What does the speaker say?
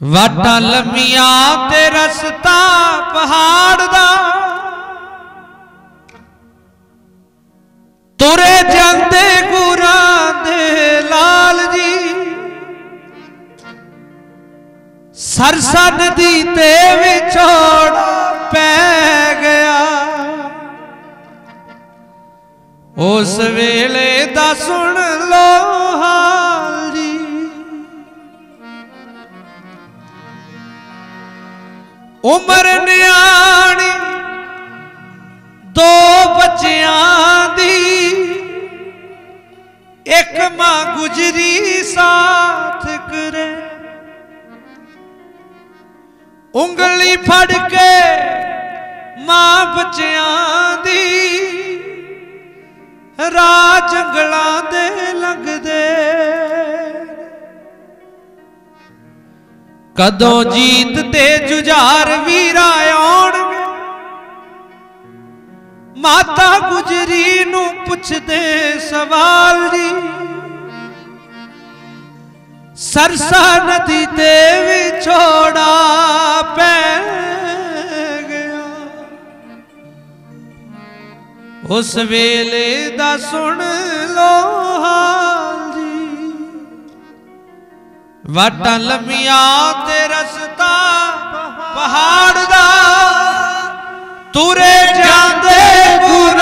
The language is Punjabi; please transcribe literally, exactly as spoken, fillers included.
ਵਾਟਾਂ ਲੰਮੀਆਂ ਤੇ ਰਸਤਾ ਪਹਾੜ ਦਾ, ਤੁਰੇ ਜਾਂਦੇ ਗੁਰਾਂ ਦੇ ਲਾਲ ਜੀ। ਸਰਸਾ ਨਦੀ ਤੇ ਵਿਛੋੜ ਪੈ ਗਿਆ, ਉਸ ਵੇਲੇ ਦਾ ਸੁਣ ਲੋ ਹਾਲ ਜੀ। ਉਮਰ ਨਿਆਣੀ ਦੋ ਬੱਚਿਆਂ ਦੀ, ਇੱਕ ਮਾਂ ਗੁਜਰੀ ਸਾਥ ਕਰੇ। ਉਂਗਲੀ ਫੜ ਕੇ ਮਾਂ ਬੱਚਿਆਂ ਦੀ, ਰਾਹ ਜੰਗਲਾਂ ਦੇ ਲੰਘਦੇ। ਕਦੋਂ ਜੀਤ ਤੇ ਜੁਝਾਰ ਵੀਰਾ ਆਉਣਗੇ, ਮਾਤਾ ਗੁਜਰੀ ਨੂੰ ਪੁੱਛਦੇ ਸਵਾਲ ਜੀ। ਸਰਸਾ ਨਦੀ ਤੇ ਵਿਛੋੜਾ ਪੈ ਗਿਆ, ਉਸ ਵੇਲੇ ਦਾ ਸੁਣ ਲੋ ਹਾਲ ਜੀ। ਵਾਟਾਂ ਲੰਮੀਆਂ ਤੇ ਰਸਤਾ ਪਹਾੜ ਦਾ, ਤੁਰੇ ਜਾਂਦੇ ਗੁਰਾਂ